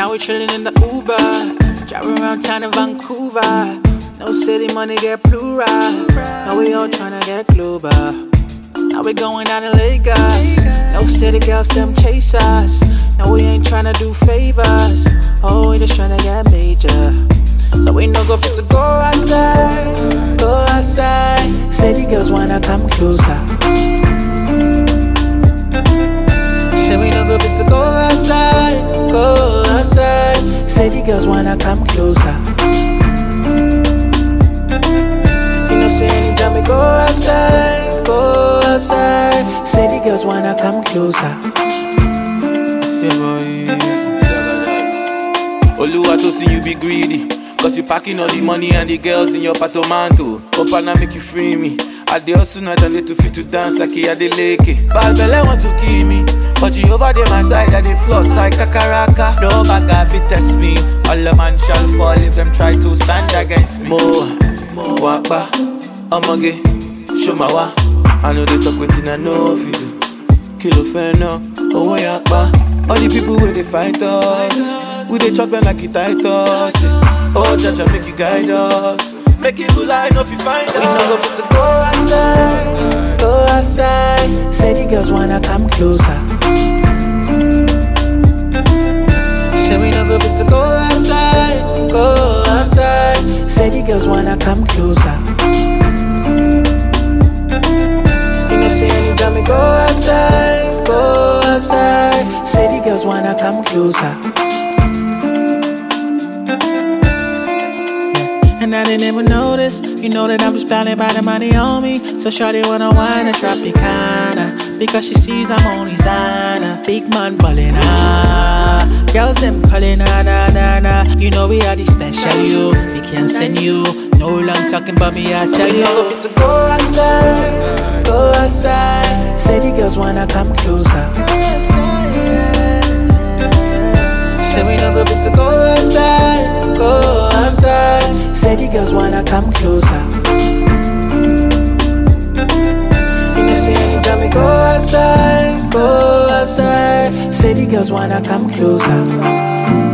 Now we chillin' in the Uber, driving around town in Vancouver. No city money get plural. Now we all tryna get global. Now we going down to Lagos. No city girls them chase us. Now we ain't tryna do favors. Oh, we just tryna get major. So we no go fit to go outside, go outside. City girls wanna come closer. Say we no go fit to go outside, go outside. City girls wanna come closer. You know say anytime we go outside, go outside. City girls wanna come closer. Oluwa to see you be greedy, cause you packing all the money and the girls in your patomanto. Hope I make you free me. I dey hustle night and day to fit to dance like he had the lake. Bad belle want to kill me, but you over there my side at the floor side kakaraka. No bagga fit test me. All a man shall fall if them try to stand against me. Mo wapa, omage, show my wa. I know they talk waiting, I know if you do. Kilo feno, oh yakba. All the people where they fight us, we they chop them like it tight us. Oh Jaja make you guide us, make it good line if you find us. We no go fit to go outside, go outside. City girls wanna come closer. Say we no go fit to go outside, go outside. City girls wanna come closer. You know say anytime we go outside, go outside. City girls wanna come closer. And I didn't even notice. You know that I'm just blinded by the money on me. So shawty wanna wine a Tropicana, because she sees I'm on designer. Big man ballin' girls them callin' na. You know we are the special you. They can't send you. No long talking about me, I tell you. Go fit to go outside, go outside. City girls wanna come closer. Say we no go fit to go outside, go outside. City girls wanna come closer. You know say anytime we go outside, go outside. City girls wanna come closer.